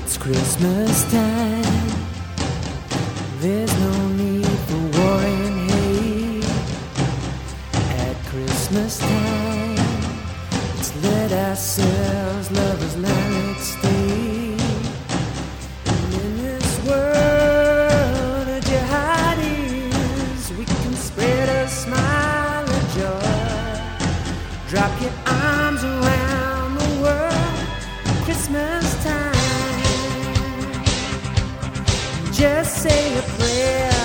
It's Christmas time. There's no need for war and hate. At Christmas time, let's let ourselves lovers learn its state. And in this world of jihadis, we can spread a smile of joy. Drop your arms around the world at Christmas time. Just say a prayer,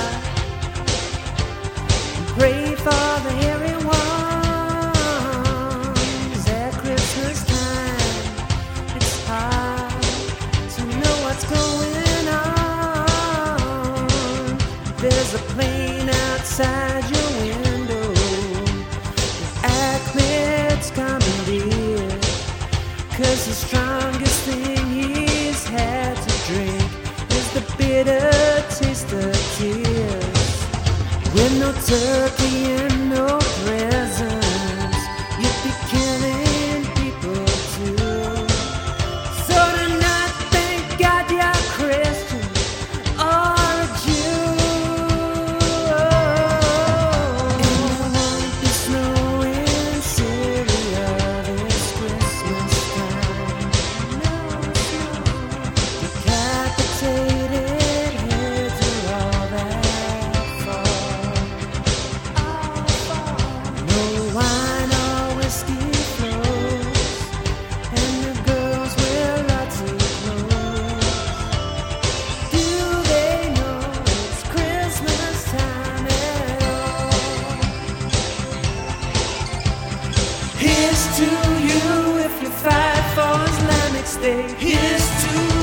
pray for the hairy ones. At Christmas time, it's hard to know what's going on. There's a plane outside your window, act it's coming dear, 'cause the strongest thing he's had to drink is the bitter taste of tears. With no turkey and no presents, you'd be killing people too. So tonight, thank God you're a Christian or a Jew. And there won't be snow in Syria this Christmas time. No snow. Decapitated heads are all that fall. No wine or whiskey flows, and the girls wear lots of clothes. Do they know it's Christmas time at all? Here's to you if you fight for Islamic State. Here's to